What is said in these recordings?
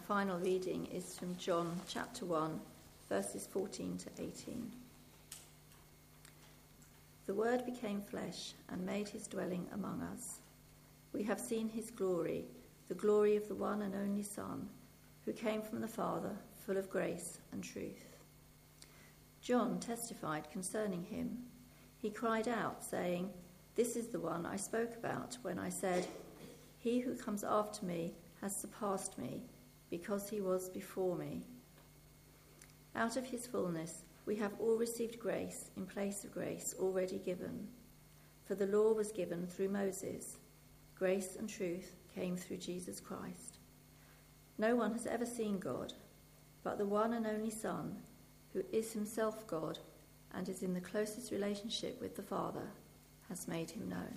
final reading is from John chapter 1, verses 14 to 18. The Word became flesh and made his dwelling among us. We have seen his glory, the glory of the one and only Son, who came from the Father, full of grace and truth. John testified concerning him. He cried out, saying, "This is the one I spoke about when I said, 'He who comes after me has surpassed me, because he was before me.' Out of his fullness we have all received grace in place of grace already given. For the law was given through Moses. Grace and truth came through Jesus Christ. No one has ever seen God, but the one and only Son, who is himself God and is in the closest relationship with the Father, has made him known."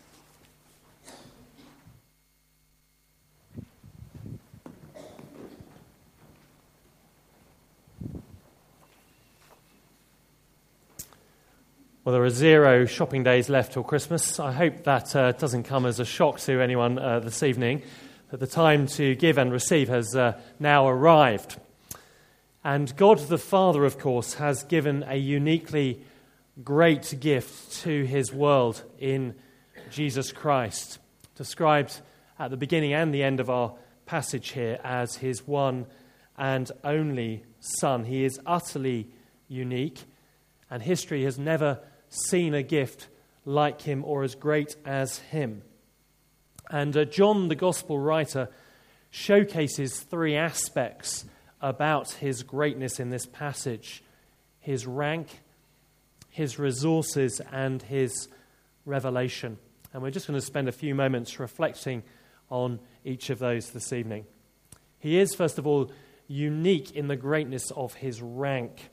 Well, there are 0 shopping days left till Christmas. I hope that doesn't come as a shock to anyone this evening, that the time to give and receive has now arrived. And God the Father, of course, has given a uniquely great gift to his world in Jesus Christ, described at the beginning and the end of our passage here as his one and only Son. He is utterly unique, and history has never seen a gift like him or as great as him. And John, the Gospel writer, showcases 3 aspects about his greatness in this passage: his rank, his resources, and his revelation. And we're just going to spend a few moments reflecting on each of those this evening. He is, first of all, unique in the greatness of his rank.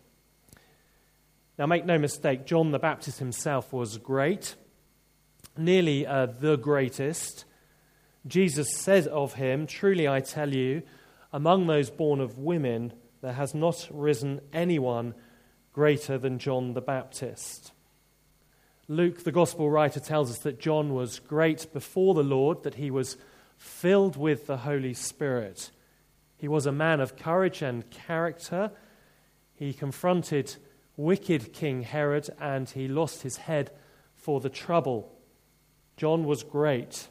Now, make no mistake, John the Baptist himself was great, nearly the greatest. Jesus said of him, "Truly I tell you, among those born of women, there has not risen anyone greater than John the Baptist." Luke, the Gospel writer, tells us that John was great before the Lord, that he was filled with the Holy Spirit. He was a man of courage and character. He confronted wicked King Herod, and he lost his head for the trouble. John was great.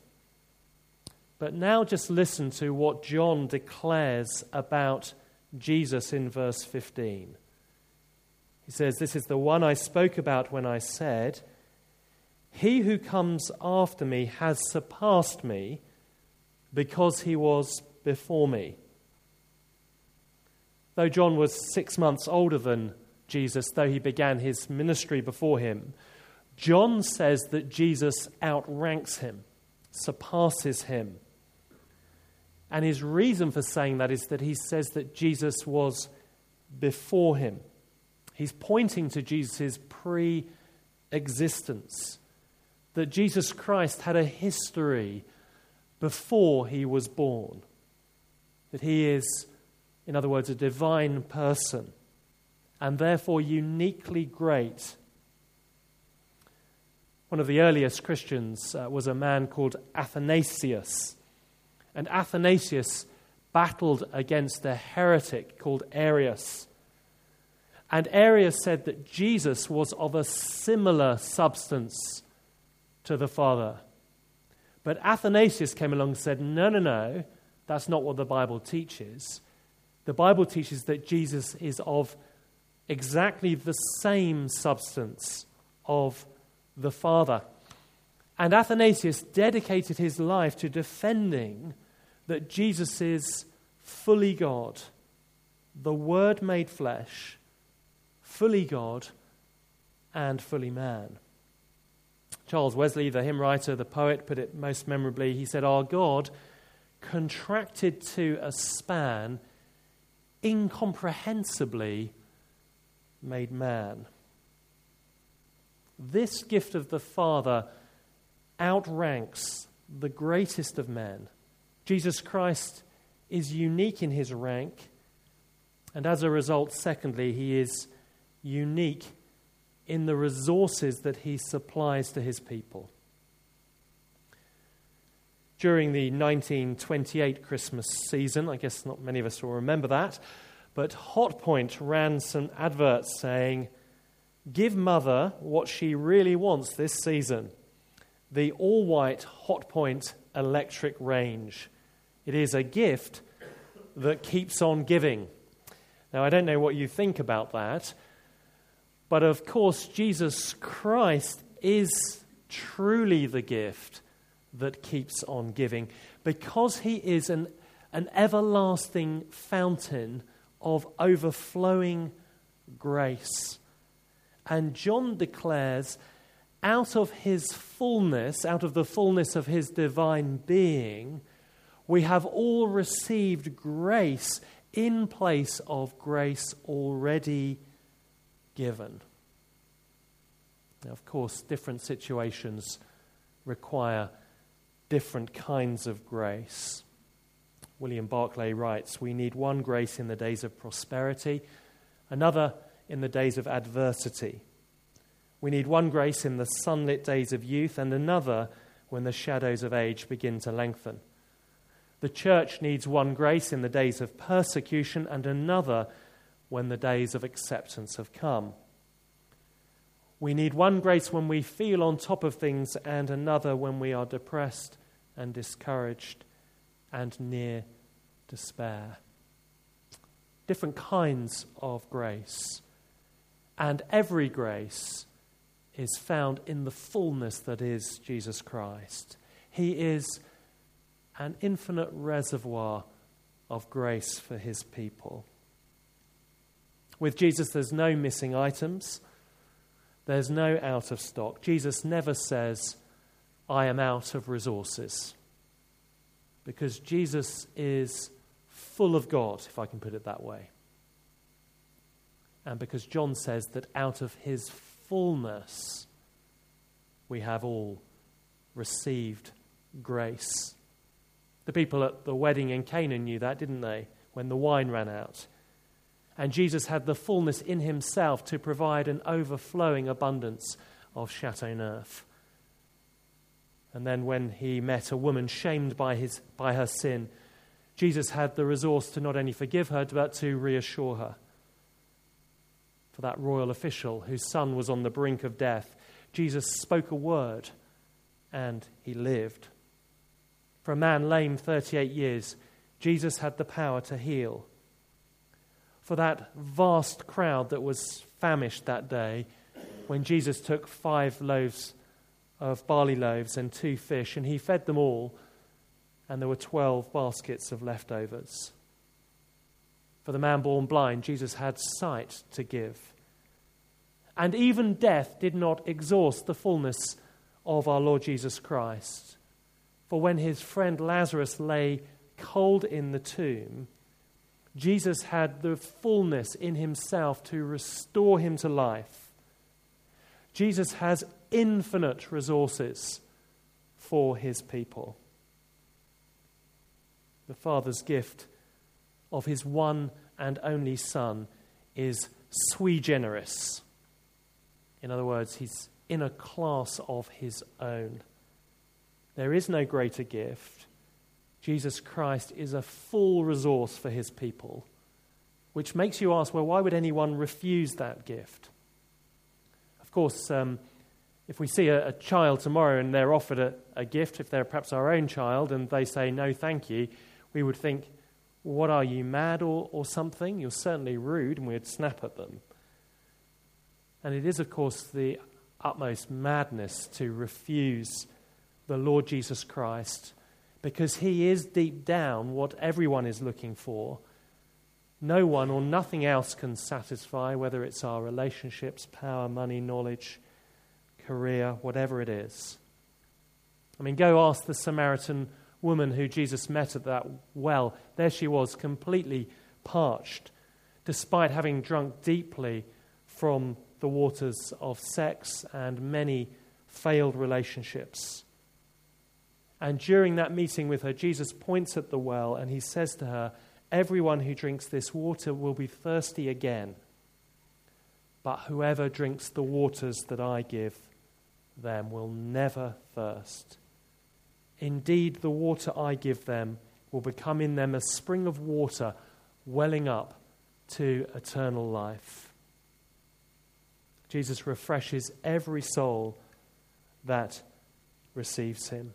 But now just listen to what John declares about Jesus in verse 15. He says, "This is the one I spoke about when I said, 'He who comes after me has surpassed me, because he was before me.'" Though John was 6 months older than Jesus, though he began his ministry before him, John says that Jesus outranks him, surpasses him. And his reason for saying that is that he says that Jesus was before him. He's pointing to Jesus' pre-existence, that Jesus Christ had a history before he was born, that he is, in other words, a divine person, and therefore uniquely great. One of the earliest Christians was a man called Athanasius. And Athanasius battled against a heretic called Arius. And Arius said that Jesus was of a similar substance to the Father. But Athanasius came along and said, no, that's not what the Bible teaches. The Bible teaches that Jesus is of exactly the same substance of the Father. And Athanasius dedicated his life to defending that Jesus is fully God, the Word made flesh, fully God and fully man. Charles Wesley, the hymn writer, the poet, put it most memorably. He said, "Our God, contracted to a span, incomprehensibly made man." This gift of the Father outranks the greatest of men. Jesus Christ is unique in his rank, and as a result, secondly, he is unique in the resources that he supplies to his people. During the 1928 Christmas season, I guess not many of us will remember that, but Hotpoint ran some adverts saying, "Give Mother what she really wants this season, the all-white Hotpoint electric range. It is a gift that keeps on giving." Now, I don't know what you think about that, but of course, Jesus Christ is truly the gift that keeps on giving, because he is an everlasting fountain of overflowing grace. And John declares, out of his fullness, out of the fullness of his divine being, we have all received grace in place of grace already given. Now, of course, different situations require different kinds of grace. William Barclay writes, "We need one grace in the days of prosperity, another in the days of adversity. We need one grace in the sunlit days of youth, and another when the shadows of age begin to lengthen. The church needs one grace in the days of persecution, and another when the days of acceptance have come. We need one grace when we feel on top of things, and another when we are depressed and discouraged and near despair." Different kinds of grace. And every grace is found in the fullness that is Jesus Christ. He is an infinite reservoir of grace for his people. With Jesus, there's no missing items. There's no out of stock. Jesus never says, "I am out of resources," because Jesus is full of God, if I can put it that way. And because John says that out of his fullness we have all received grace. The people at the wedding in Cana knew that, didn't they? When the wine ran out. And Jesus had the fullness in himself to provide an overflowing abundance of Chateau Neuf. And then when he met a woman shamed by her sin, Jesus had the resource to not only forgive her, but to reassure her. For that royal official whose son was on the brink of death, Jesus spoke a word and he lived. For a man lame 38 years, Jesus had the power to heal. For that vast crowd that was famished that day, when Jesus took 5 loaves of barley loaves and 2 fish, and he fed them all, and there were 12 baskets of leftovers. For the man born blind, Jesus had sight to give. And even death did not exhaust the fullness of our Lord Jesus Christ. For when his friend Lazarus lay cold in the tomb, Jesus had the fullness in himself to restore him to life. Jesus has infinite resources for his people. The Father's gift of his one and only Son is sui generis. In other words, he's in a class of his own. There is no greater gift. Jesus Christ is a full resource for his people, which makes you ask, well, why would anyone refuse that gift? Of course, if we see a child tomorrow and they're offered a gift, if they're perhaps our own child, and they say, "No, thank you," we would think, "What are you, mad or something? You're certainly rude," and we'd snap at them. And it is, of course, the utmost madness to refuse the Lord Jesus Christ, because he is deep down what everyone is looking for. No one or nothing else can satisfy, whether it's our relationships, power, money, knowledge, career, whatever it is. I mean, go ask the Samaritan woman who Jesus met at that well. There she was, completely parched, despite having drunk deeply from the waters of sex and many failed relationships. And during that meeting with her, Jesus points at the well and he says to her, "Everyone who drinks this water will be thirsty again. But whoever drinks the waters that I give them will never thirst Indeed, the water I give them will become in them a spring of water welling up to eternal life. Jesus refreshes every soul that receives him.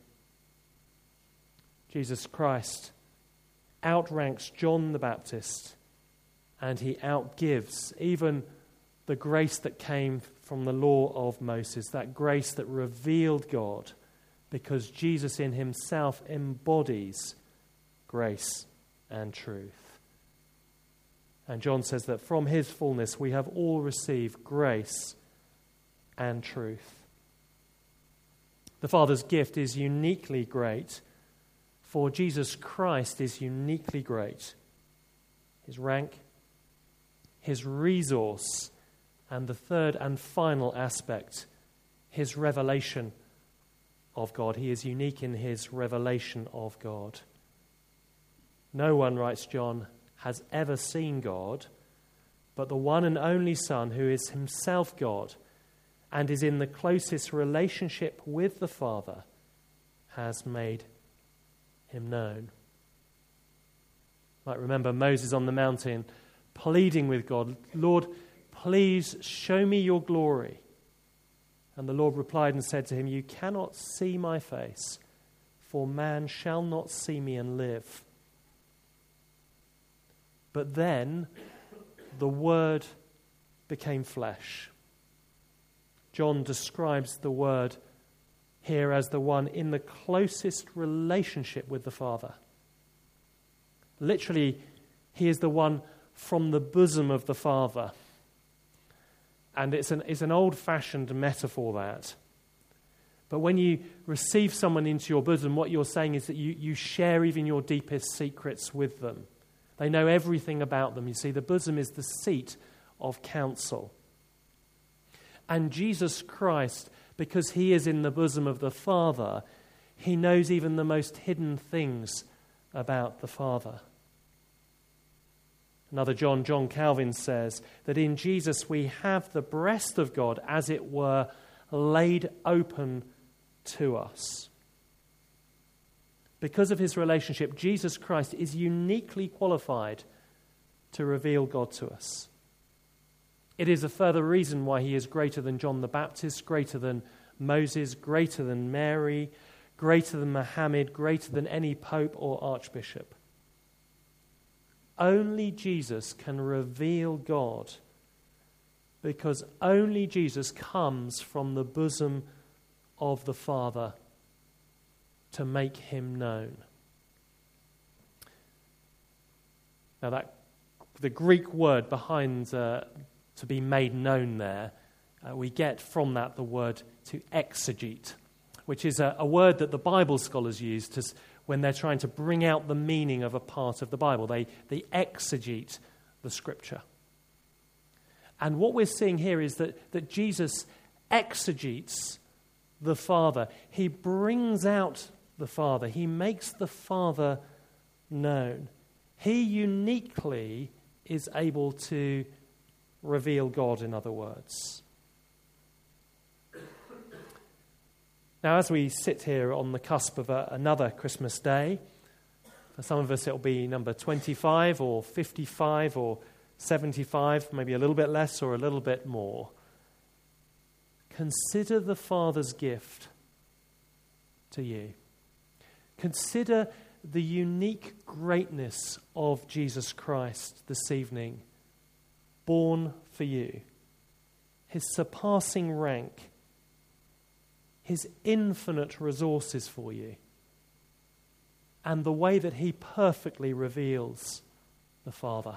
Jesus Christ outranks John the Baptist, and he outgives even the grace that came from the law of Moses, that grace that revealed God, because Jesus in himself embodies grace and truth. And John says that from his fullness we have all received grace and truth. The Father's gift is uniquely great, for Jesus Christ is uniquely great. His rank, his resource, and the third and final aspect, his revelation of God. He is unique in his revelation of God. No one, writes John, has ever seen God, but the one and only Son, who is himself God and is in the closest relationship with the Father, has made him known. You might remember Moses on the mountain pleading with God, Lord, please show me your glory. And the Lord replied and said to him, you cannot see my face, for man shall not see me and live. But then the Word became flesh. John describes the Word here as the one in the closest relationship with the Father. Literally, he is the one from the bosom of the Father. And it's an old-fashioned metaphor, that. But when you receive someone into your bosom, what you're saying is that you share even your deepest secrets with them. They know everything about them. You see, the bosom is the seat of counsel. And Jesus Christ, because he is in the bosom of the Father, he knows even the most hidden things about the Father. Another John Calvin, says that in Jesus we have the breast of God, as it were, laid open to us. Because of his relationship, Jesus Christ is uniquely qualified to reveal God to us. It is a further reason why he is greater than John the Baptist, greater than Moses, greater than Mary, greater than Muhammad, greater than any pope or archbishop. Only Jesus can reveal God, because only Jesus comes from the bosom of the Father to make him known. Now, the Greek word behind to be made known there, we get from that the word to exegete, which is a word that the Bible scholars use when they're trying to bring out the meaning of a part of the Bible. They exegete the Scripture. And what we're seeing here is that Jesus exegetes the Father. He brings out the Father. He makes the Father known. He uniquely is able to reveal God, in other words. Now, as we sit here on the cusp of another Christmas day, for some of us it'll be number 25 or 55 or 75, maybe a little bit less or a little bit more. Consider the Father's gift to you. Consider the unique greatness of Jesus Christ this evening, born for you, his surpassing rank, his infinite resources for you, and the way that he perfectly reveals the Father.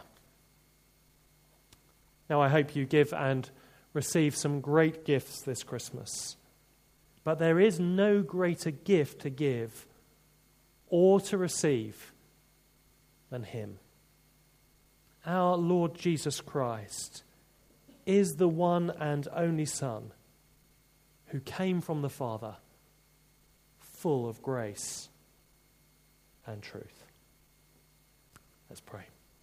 Now, I hope you give and receive some great gifts this Christmas, but there is no greater gift to give or to receive than him. Our Lord Jesus Christ is the one and only Son who came from the Father, full of grace and truth. Let's pray.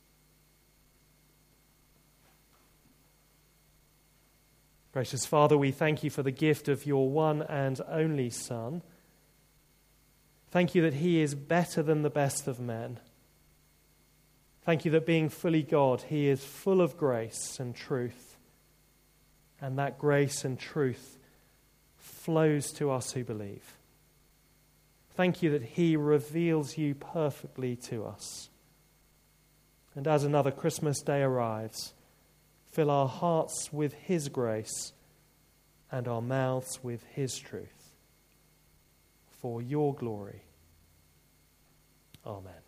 Gracious Father, we thank you for the gift of your one and only Son. Thank you that he is better than the best of men. Thank you that being fully God, he is full of grace and truth. And that grace and truth flows to us who believe. Thank you that he reveals you perfectly to us. And as another Christmas day arrives, fill our hearts with his grace and our mouths with his truth. For your glory. Amen.